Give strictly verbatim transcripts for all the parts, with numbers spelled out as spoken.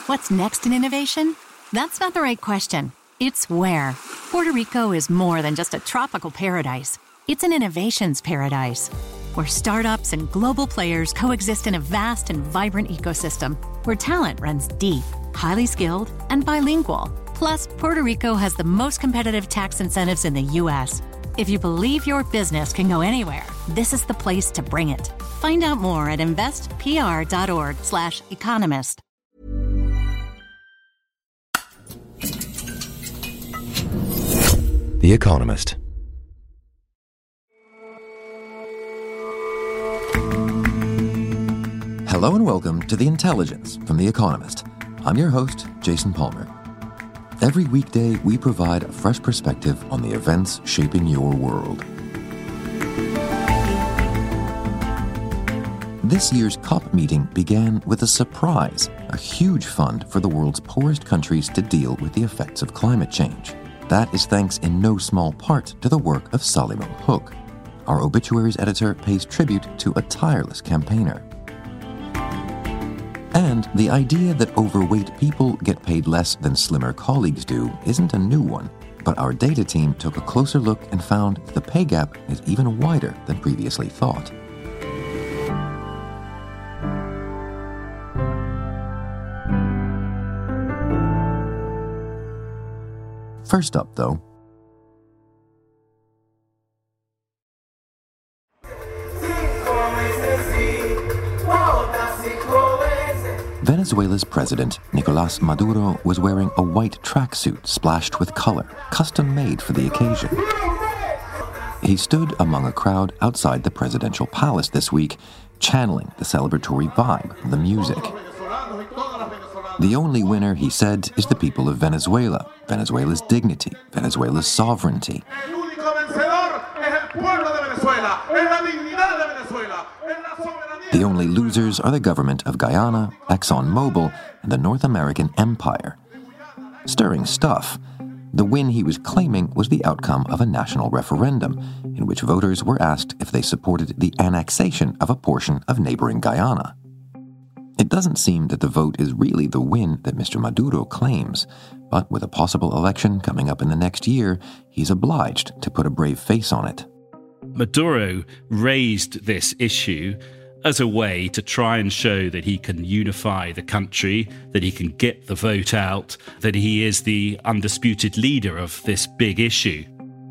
What's next in innovation? That's not the right question. It's where. Puerto Rico is more than just a tropical paradise. It's an innovations paradise, where startups and global players coexist in a vast and vibrant ecosystem, where talent runs deep, highly skilled, and bilingual. Plus, Puerto Rico has the most competitive tax incentives in the U S. If you believe your business can go anywhere, this is the place to bring it. Find out more at investpr.org slash economist. The Economist. Hello and welcome to The Intelligence from The Economist. I'm your host, Jason Palmer. Every weekday, we provide a fresh perspective on the events shaping your world. This year's COP meeting began with a surprise, a huge fund for the world's poorest countries to deal with the effects of climate change. That is thanks in no small part to the work of Solomon Hook. Our obituaries editor pays tribute to a tireless campaigner. And the idea that overweight people get paid less than slimmer colleagues do isn't a new one, but our data team took a closer look and found that the pay gap is even wider than previously thought. First up, though, Venezuela's president, Nicolás Maduro, was wearing a white tracksuit splashed with color, custom-made for the occasion. He stood among a crowd outside the presidential palace this week, channeling the celebratory vibe of the music. The only winner, he said, is the people of Venezuela, Venezuela's dignity, Venezuela's sovereignty. The only losers are the government of Guyana, ExxonMobil, and the North American empire. Stirring stuff. The win he was claiming was the outcome of a national referendum, in which voters were asked if they supported the annexation of a portion of neighboring Guyana. It doesn't seem that the vote is really the win that Mister Maduro claims, but with a possible election coming up in the next year, he's obliged to put a brave face on it. Maduro raised this issue as a way to try and show that he can unify the country, that he can get the vote out, that he is the undisputed leader of this big issue.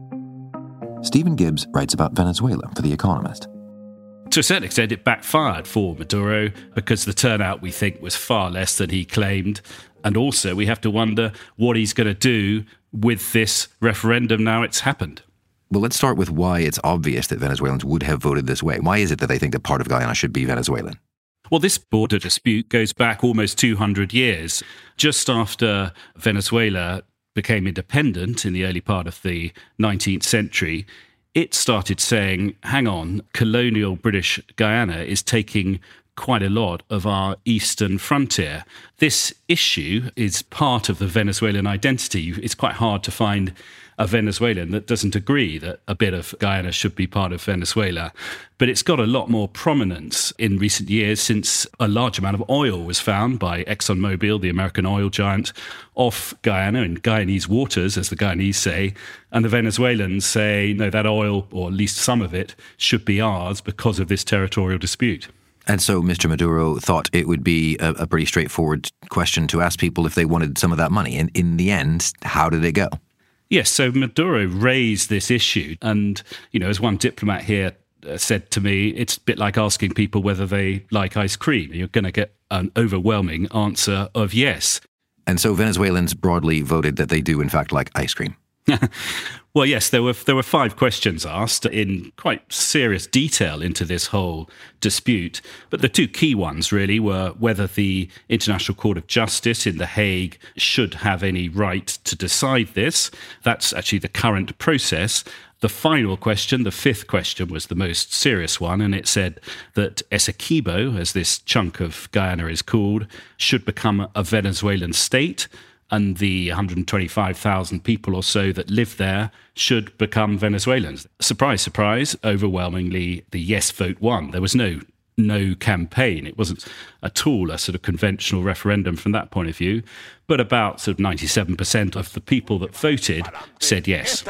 Stephen Gibbs writes about Venezuela for The Economist. To a certain extent, it backfired for Maduro because the turnout, we think, was far less than he claimed. And also, we have to wonder what he's going to do with this referendum now it's happened. Well, let's start with why it's obvious that Venezuelans would have voted this way. Why is it that they think that part of Guyana should be Venezuelan? Well, this border dispute goes back almost two hundred years. Just after Venezuela became independent in the early part of the nineteenth century, it started saying, hang on, colonial British Guyana is taking quite a lot of our eastern frontier. This issue is part of the Venezuelan identity. It's quite hard to find a Venezuelan that doesn't agree that a bit of Guyana should be part of Venezuela. But it's got a lot more prominence in recent years since a large amount of oil was found by ExxonMobil, the American oil giant, off Guyana in Guyanese waters, as the Guyanese say. And the Venezuelans say, no, that oil, or at least some of it, should be ours because of this territorial dispute. And so Mister Maduro thought it would be a, a pretty straightforward question to ask people if they wanted some of that money. And in the end, how did it go? Yes, so Maduro raised this issue. And, you know, as one diplomat here uh, said to me, it's a bit like asking people whether they like ice cream. You're going to get an overwhelming answer of yes. And so Venezuelans broadly voted that they do, in fact, like ice cream. Well, yes, there were there were five questions asked in quite serious detail into this whole dispute. But the two key ones really were whether the International Court of Justice in The Hague should have any right to decide this. That's actually the current process. The final question, the fifth question, was the most serious one, and it said that Essequibo, as this chunk of Guyana is called, should become a Venezuelan state, and the one hundred twenty-five thousand people or so that live there should become Venezuelans. Surprise, surprise, overwhelmingly the yes vote won. There was no no campaign. It wasn't at all a sort of conventional referendum from that point of view, but about sort of ninety-seven percent of the people that voted said yes.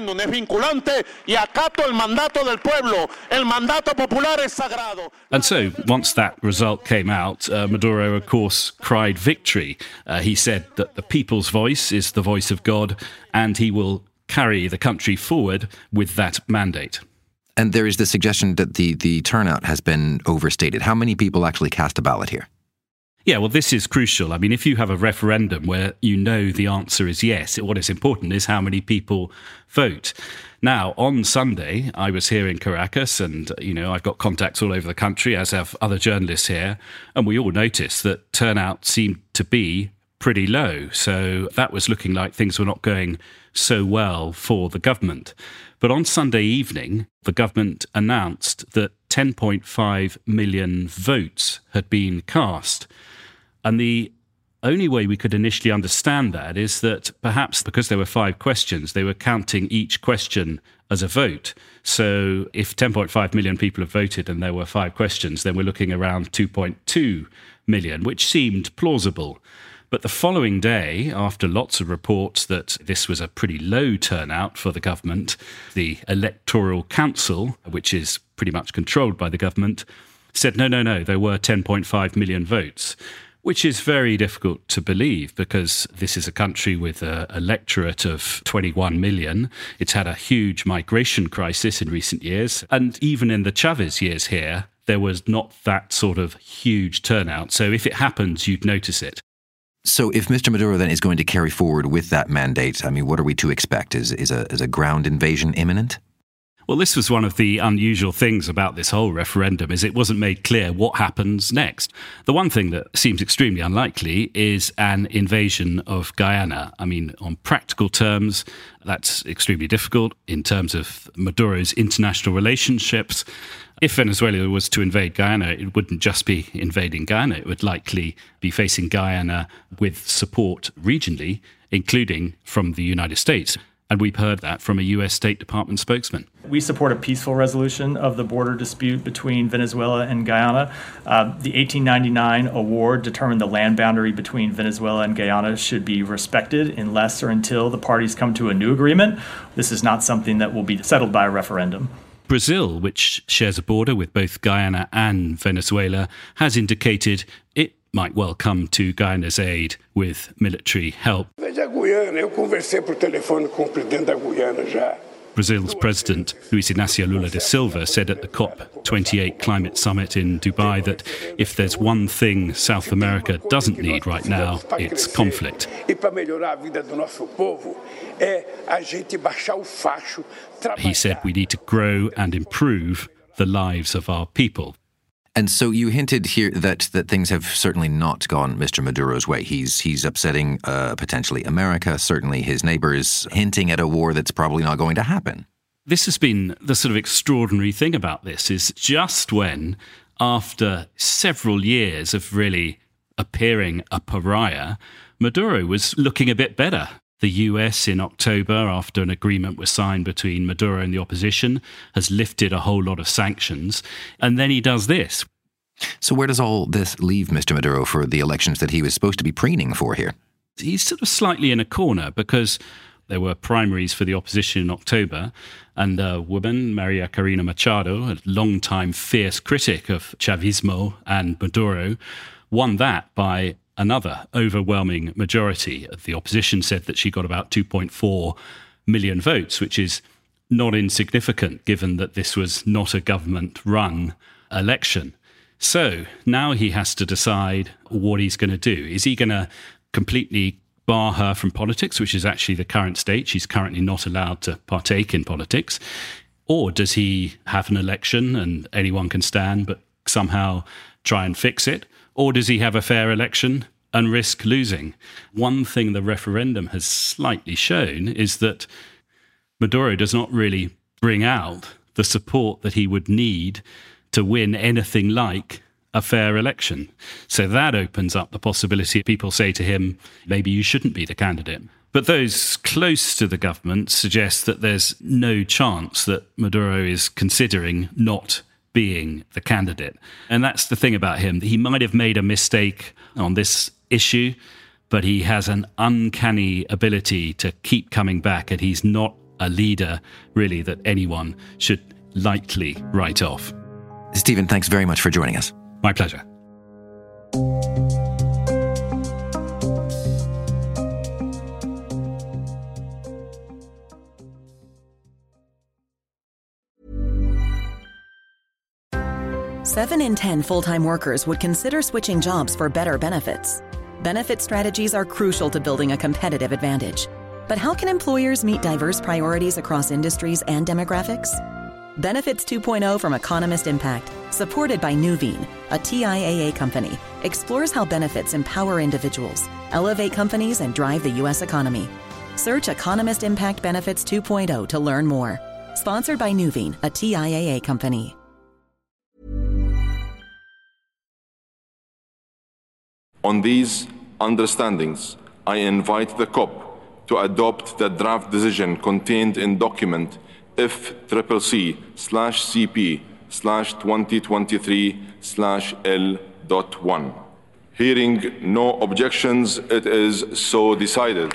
And so once that result came out, uh, Maduro, of course, cried victory. Uh, he said that the people's voice is the voice of God, and he will carry the country forward with that mandate. And there is the suggestion that the, the turnout has been overstated. How many people actually cast a ballot here? Yeah, well, this is crucial. I mean, if you have a referendum where you know the answer is yes, what is important is how many people vote. Now, on Sunday, I was here in Caracas and, you know, I've got contacts all over the country, as have other journalists here, and we all noticed that turnout seemed to be pretty low. So that was looking like things were not going so well for the government. But on Sunday evening, the government announced that ten point five million votes had been cast. And the only way we could initially understand that is that perhaps because there were five questions, they were counting each question as a vote. So if ten point five million people have voted and there were five questions, then we're looking around two point two million, which seemed plausible. But the following day, after lots of reports that this was a pretty low turnout for the government, the Electoral Council, which is pretty much controlled by the government, said, no, no, no, there were ten point five million votes, which is very difficult to believe because this is a country with a electorate of twenty-one million. It's had a huge migration crisis in recent years. And even in the Chavez years here, there was not that sort of huge turnout. So if it happens, you'd notice it. So if Mister Maduro then is going to carry forward with that mandate, I mean, what are we to expect? Is is a is a ground invasion imminent? Well, this was one of the unusual things about this whole referendum, is it wasn't made clear what happens next. The one thing that seems extremely unlikely is an invasion of Guyana. I mean, on practical terms, that's extremely difficult in terms of Maduro's international relationships. If Venezuela was to invade Guyana, it wouldn't just be invading Guyana. It would likely be facing Guyana with support regionally, including from the United States. And we've heard that from a U S State Department spokesman. We support a peaceful resolution of the border dispute between Venezuela and Guyana. Uh, the eighteen ninety-nine award determined the land boundary between Venezuela and Guyana should be respected unless or until the parties come to a new agreement. This is not something that will be settled by a referendum. Brazil, which shares a border with both Guyana and Venezuela, has indicated it might well come to Guyana's aid with military help. Brazil's President Luiz Inácio Lula da Silva said at the COP twenty-eight climate summit in Dubai that if there's one thing South America doesn't need right now, it's conflict. He said we need to grow and improve the lives of our people. And so you hinted here that, that things have certainly not gone Mister Maduro's way. He's he's upsetting uh, potentially America, certainly his neighbors, hinting at a war that's probably not going to happen. This has been the sort of extraordinary thing about this, is just when, after several years of really appearing a pariah, Maduro was looking a bit better. The U S in October, after an agreement was signed between Maduro and the opposition, has lifted a whole lot of sanctions. And then he does this. So where does all this leave Mister Maduro for the elections that he was supposed to be preening for here? He's sort of slightly in a corner because there were primaries for the opposition in October, and a woman, Maria Corina Machado, a long-time fierce critic of Chavismo and Maduro, won that by another overwhelming majority. The opposition said that she got about two point four million votes, which is not insignificant given that this was not a government-run election. So now he has to decide what he's going to do. Is he going to completely bar her from politics, which is actually the current state? She's currently not allowed to partake in politics. Or does he have an election and anyone can stand but somehow try and fix it? Or does he have a fair election and risk losing? One thing the referendum has slightly shown is that Maduro does not really bring out the support that he would need to win anything like a fair election. So that opens up the possibility people say to him, maybe you shouldn't be the candidate. But those close to the government suggest that there's no chance that Maduro is considering not being the candidate. And that's the thing about him. He might have made a mistake on this issue, but he has an uncanny ability to keep coming back, and he's not a leader, really, that anyone should lightly write off. Stephen, thanks very much for joining us. My pleasure. Seven in ten full-time workers would consider switching jobs for better benefits. Benefit strategies are crucial to building a competitive advantage. But how can employers meet diverse priorities across industries and demographics? Benefits two point oh from Economist Impact, supported by Nuveen, a T I A A company, explores how benefits empower individuals, elevate companies, and drive the U S economy. Search Economist Impact Benefits two point oh to learn more. Sponsored by Nuveen, a T I A A company. On these understandings, I invite the COP to adopt the draft decision contained in document F C C C slash CP slash twenty twenty-three slash L dot one. Hearing no objections, it is so decided.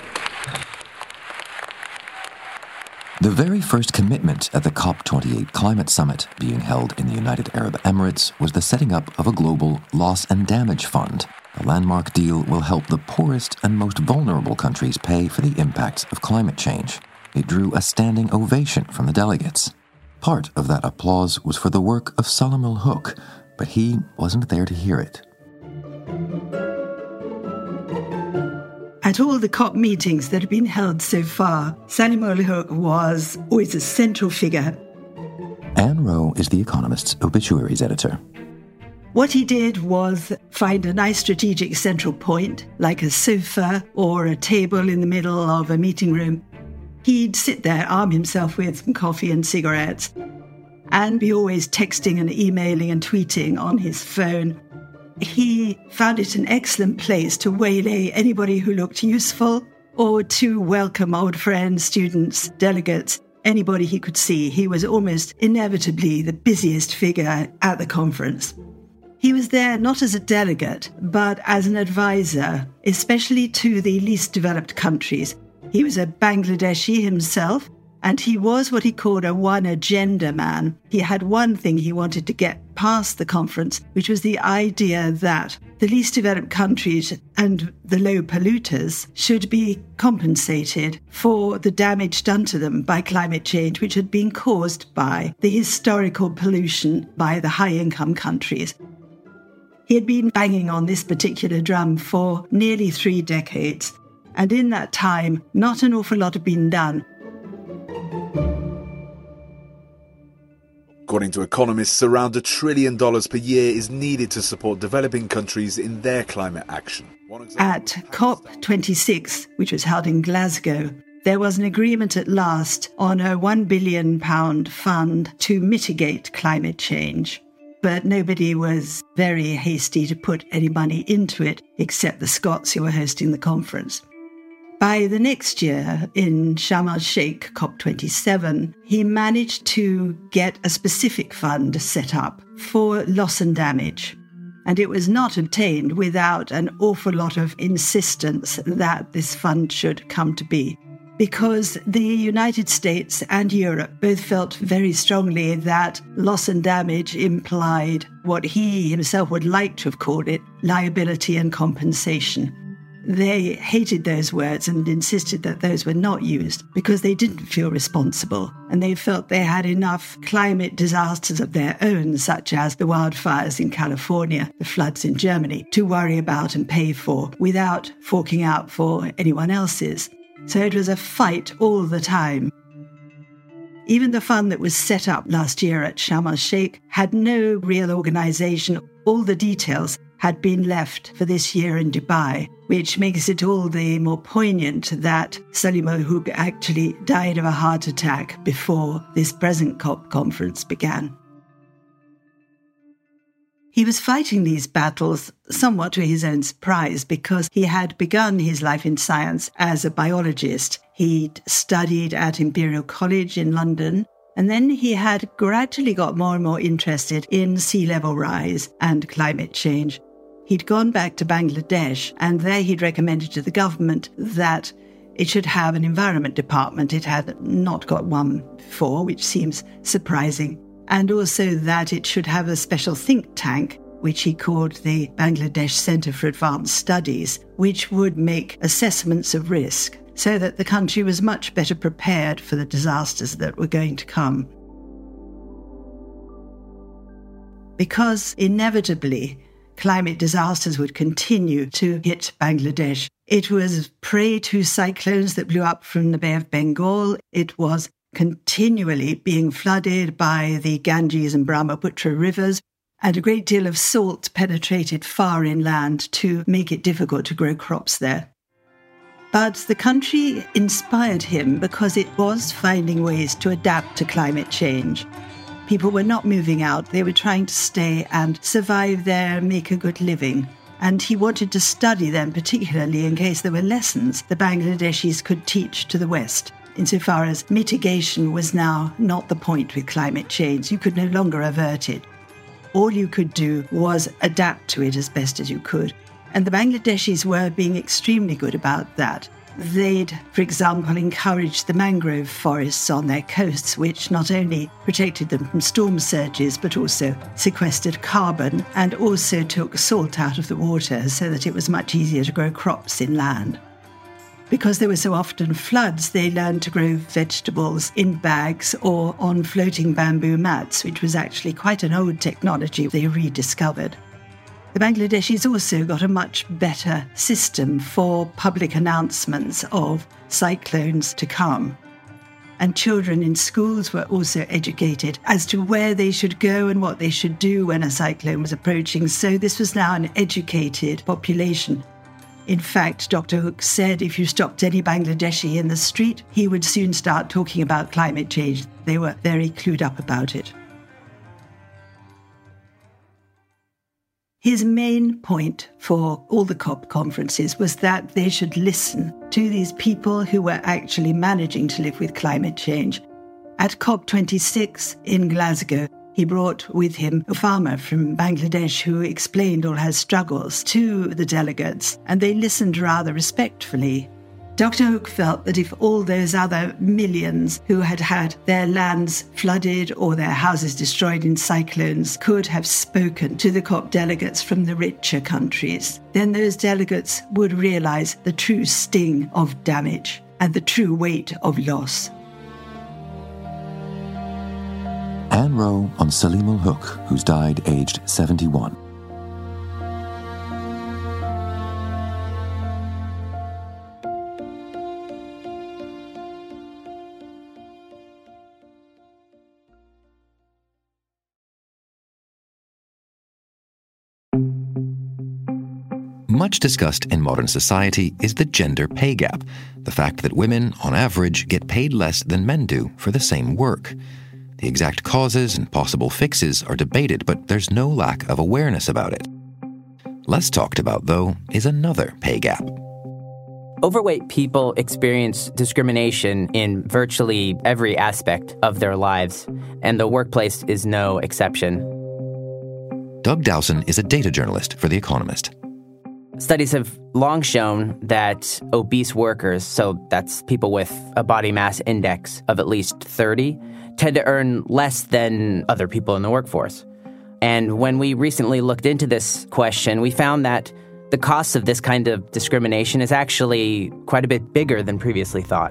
The very first commitment at the COP twenty-eight climate summit being held in the United Arab Emirates was the setting up of a global loss and damage fund. The landmark deal will help the poorest and most vulnerable countries pay for the impacts of climate change. It drew a standing ovation from the delegates. Part of that applause was for the work of Salim al-Hook, but he wasn't there to hear it. At all the COP meetings that have been held so far, Salim al-Hook was always a central figure. Anne Rowe is The Economist's obituaries editor. What he did was find a nice strategic central point, like a sofa or a table in the middle of a meeting room. He'd sit there, arm himself with some coffee and cigarettes, and be always texting and emailing and tweeting on his phone. He found it an excellent place to waylay anybody who looked useful or to welcome old friends, students, delegates, anybody he could see. He was almost inevitably the busiest figure at the conference. He was there not as a delegate, but as an advisor, especially to the least developed countries. He was a Bangladeshi himself, and he was what he called a one agenda man. He had one thing he wanted to get past the conference, which was the idea that the least developed countries and the low polluters should be compensated for the damage done to them by climate change, which had been caused by the historical pollution by the high-income countries. He had been banging on this particular drum for nearly three decades, and in that time, not an awful lot had been done. According to economists, around a trillion dollars per year is needed to support developing countries in their climate action. At COP twenty-six, which was held in Glasgow, there was an agreement at last on a one billion pounds fund to mitigate climate change. But nobody was very hasty to put any money into it, except the Scots who were hosting the conference. By the next year, in Sharm el-Sheikh, COP twenty-seven, he managed to get a specific fund set up for loss and damage. And it was not obtained without an awful lot of insistence that this fund should come to be, because the United States and Europe both felt very strongly that loss and damage implied what he himself would like to have called it, liability and compensation. They hated those words and insisted that those were not used because they didn't feel responsible, and they felt they had enough climate disasters of their own, such as the wildfires in California, the floods in Germany, to worry about and pay for without forking out for anyone else's. So it was a fight all the time. Even the fund that was set up last year at Sharm el-Sheikh had no real organisation. All the details had been left for this year in Dubai, which makes it all the more poignant that Salim al-Hook actually died of a heart attack before this present COP conference began. He was fighting these battles somewhat to his own surprise because he had begun his life in science as a biologist. He'd studied at Imperial College in London, And then he had gradually got more and more interested in sea level rise and climate change. He'd gone back to Bangladesh, and there he'd recommended to the government that it should have an environment department. It had not got one before, which seems surprising. And also that it should have a special think tank, which he called the Bangladesh Centre for Advanced Studies, which would make assessments of risk so that the country was much better prepared for the disasters that were going to come. Because inevitably, climate disasters would continue to hit Bangladesh. It was prey to cyclones that blew up from the Bay of Bengal. It was continually being flooded by the Ganges and Brahmaputra rivers, and a great deal of salt penetrated far inland to make it difficult to grow crops there. But the country inspired him because it was finding ways to adapt to climate change. People were not moving out. They were trying to stay and survive there and make a good living. And he wanted to study them, particularly in case there were lessons the Bangladeshis could teach to the West, insofar as mitigation was now not the point with climate change. You could no longer avert it. All you could do was adapt to it as best as you could. And the Bangladeshis were being extremely good about that. They'd, for example, encouraged the mangrove forests on their coasts, which not only protected them from storm surges, but also sequestered carbon and also took salt out of the water so that it was much easier to grow crops inland. Because there were so often floods, they learned to grow vegetables in bags or on floating bamboo mats, which was actually quite an old technology they rediscovered. The Bangladeshis also got a much better system for public announcements of cyclones to come. And children in schools were also educated as to where they should go and what they should do when a cyclone was approaching. So this was now an educated population. In fact, Doctor Hook said if you stopped any Bangladeshi in the street, he would soon start talking about climate change. They were very clued up about it. His main point for all the COP conferences was that they should listen to these people who were actually managing to live with climate change. At COP twenty-six in Glasgow, he brought with him a farmer from Bangladesh who explained all her struggles to the delegates, and they listened rather respectfully. Doctor Hook felt that if all those other millions who had had their lands flooded or their houses destroyed in cyclones could have spoken to the COP delegates from the richer countries, then those delegates would realise the true sting of damage and the true weight of loss. Anne Rowe on Salim ul Hook, who's died aged seventy-one. Much discussed in modern society is the gender pay gap, the fact that women, on average, get paid less than men do for the same work. The exact causes and possible fixes are debated, but there's no lack of awareness about it. Less talked about, though, is another pay gap. Overweight people experience discrimination in virtually every aspect of their lives, and the workplace is no exception. Doug Dowson is a data journalist for The Economist. Studies have long shown that obese workers, so that's people with a body mass index of at least thirty, tend to earn less than other people in the workforce. And when we recently looked into this question, we found that the cost of this kind of discrimination is actually quite a bit bigger than previously thought.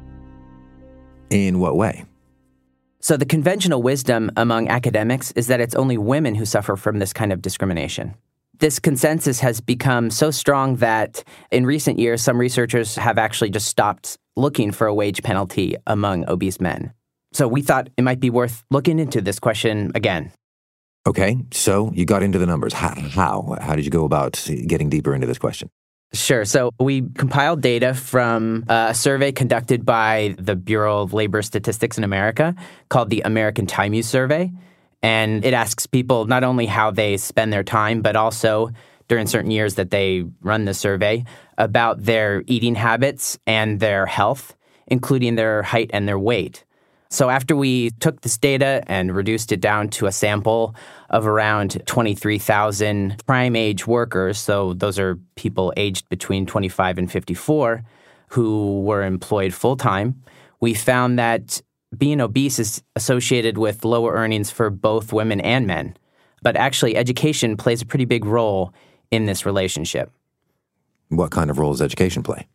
In what way? So the conventional wisdom among academics is that it's only women who suffer from this kind of discrimination. This consensus has become so strong that in recent years, some researchers have actually just stopped looking for a wage penalty among obese men. So we thought it might be worth looking into this question again. Okay, so you got into the numbers. How? How, How did you go about getting deeper into this question? Sure. So we compiled data from a survey conducted by the Bureau of Labor Statistics in America called the American Time Use Survey. And it asks people not only how they spend their time, but also during certain years that they run the survey about their eating habits and their health, including their height and their weight. So after we took this data and reduced it down to a sample of around twenty-three thousand prime-age workers, so those are people aged between twenty-five and fifty-four who were employed full-time, we found that being obese is associated with lower earnings for both women and men. But actually, education plays a pretty big role in this relationship. What kind of role does education play?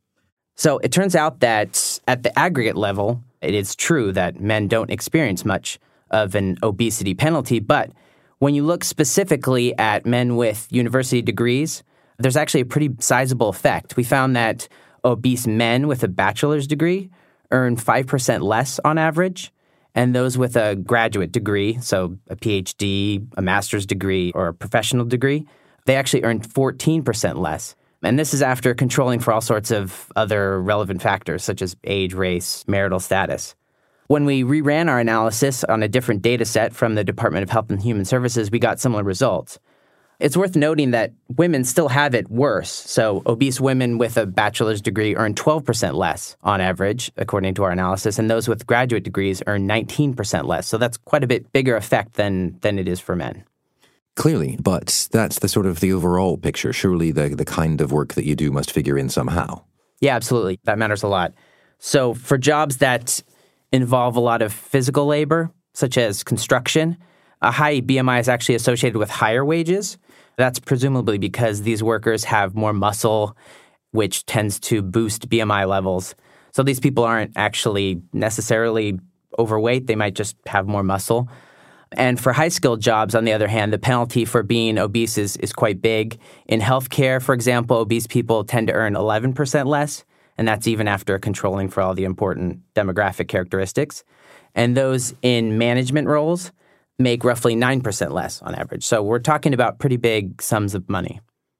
So it turns out that at the aggregate level, it is true that men don't experience much of an obesity penalty, but when you look specifically at men with university degrees, there's actually a pretty sizable effect. We found that obese men with a bachelor's degree earn five percent less on average, and those with a graduate degree, so a P H D, a master's degree, or a professional degree, they actually earn fourteen percent less. And this is after controlling for all sorts of other relevant factors, such as age, race, marital status. When we reran our analysis on a different data set from the Department of Health and Human Services, we got similar results. It's worth noting that women still have it worse. So obese women with a bachelor's degree earn twelve percent less on average, according to our analysis, and those with graduate degrees earn nineteen percent less. So that's quite a bit bigger effect than, than it is for men. Clearly, but that's the sort of the overall picture. Surely the, the kind of work that you do must figure in somehow. Yeah, absolutely. That matters a lot. So for jobs that involve a lot of physical labor, such as construction, a high B M I is actually associated with higher wages. That's presumably because these workers have more muscle, which tends to boost B M I levels. So these people aren't actually necessarily overweight. They might just have more muscle. And for high-skilled jobs, on the other hand, the penalty for being obese is, is quite big. In healthcare, for example, obese people tend to earn eleven percent less, and that's even after controlling for all the important demographic characteristics. And those in management roles make roughly nine percent less on average. So we're talking about pretty big sums of money.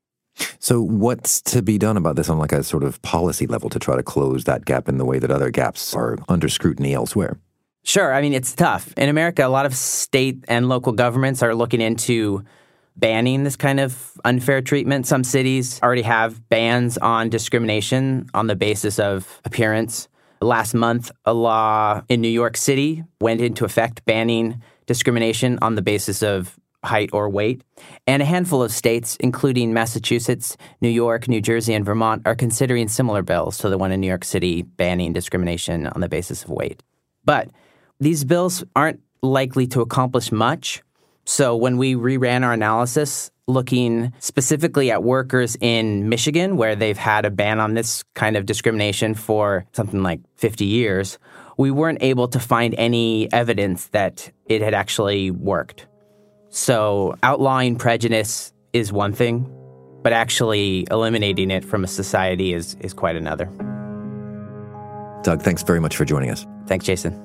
So what's to be done about this on like a sort of policy level to try to close that gap in the way that other gaps are under scrutiny elsewhere? Sure. I mean, it's tough. In America, a lot of state and local governments are looking into banning this kind of unfair treatment. Some cities already have bans on discrimination on the basis of appearance. Last month, a law in New York City went into effect banning discrimination on the basis of height or weight. And a handful of states, including Massachusetts, New York, New Jersey, and Vermont, are considering similar bills to the one in New York City banning discrimination on the basis of weight. But these bills aren't likely to accomplish much. So when we reran our analysis, looking specifically at workers in Michigan, where they've had a ban on this kind of discrimination for something like fifty years, we weren't able to find any evidence that it had actually worked. So outlawing prejudice is one thing, but actually eliminating it from a society is, is quite another. Doug, thanks very much for joining us. Thanks, Jason.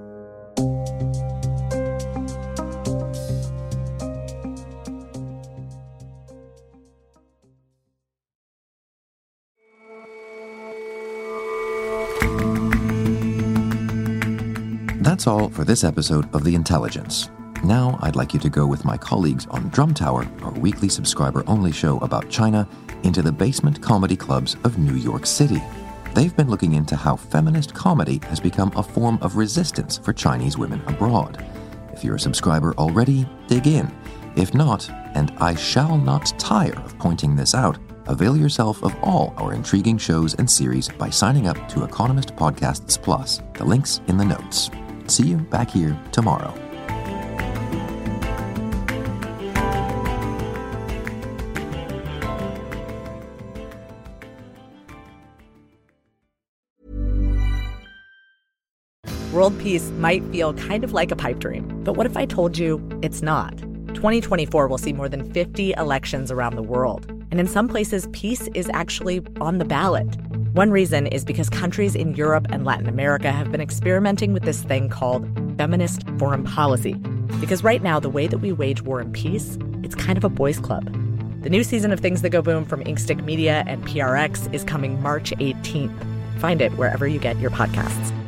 That's all for this episode of The Intelligence. Now I'd like you to go with my colleagues on Drum Tower, our weekly subscriber-only show about China, into the basement comedy clubs of New York City. They've been looking into how feminist comedy has become a form of resistance for Chinese women abroad. If you're a subscriber already, dig in. If not, and I shall not tire of pointing this out, avail yourself of all our intriguing shows and series by signing up to Economist Podcasts Plus. The link's in the notes. See you back here tomorrow. World peace might feel kind of like a pipe dream, but what if I told you it's not? twenty twenty-four will see more than fifty elections around the world, and in some places, peace is actually on the ballot. One reason is because countries in Europe and Latin America have been experimenting with this thing called feminist foreign policy. Because right now, the way that we wage war and peace, it's kind of a boys' club. The new season of Things That Go Boom from Inkstick Media and P R X is coming March eighteenth. Find it wherever you get your podcasts.